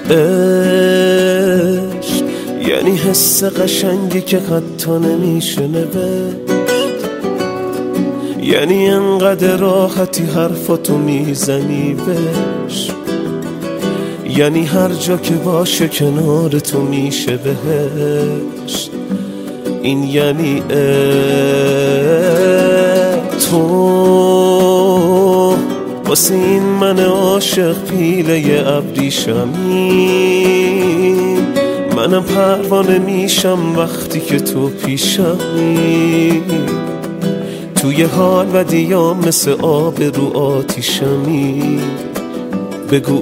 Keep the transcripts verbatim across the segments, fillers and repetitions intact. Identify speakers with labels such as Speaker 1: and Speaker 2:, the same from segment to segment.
Speaker 1: عشق یعنی حس قشنگی که حتی نمیشه نوشت، یعنی انقدر راحتی حرفاتو میزنی بهش، یعنی هر جا که باشه کنار تو میشه بهش. این یعنی تو واسه این من عاشق پیله ابریشمی، منم پروانه میشم وقتی که تو پیشمی، توی حال و دیام مثل آب رو آتیشمی، بگو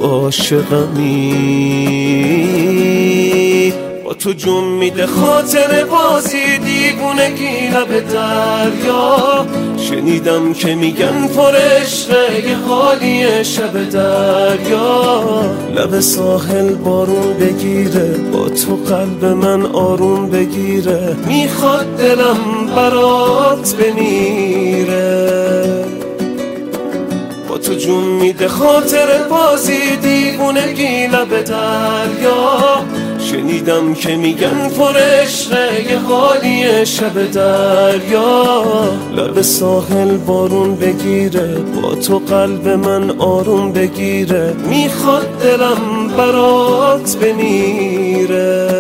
Speaker 1: عاشقمی. با تو جون میده خاطر بازی دیوونگی لب دریا، شنیدم که میگن پر عشقه یه حالی شب دریا، لب ساحل بارون بگیره با تو قلب من آروم بگیره، میخواد دلم برات بمیره. با تو جون میده خاطر بازی دیوونگی لب دریا، شنیدم که میگن پر عشقه یه حالی شب دریا، لب ساحل بارون بگیره با تو قلب من آروم بگیره، میخواد دلم برات بمیره.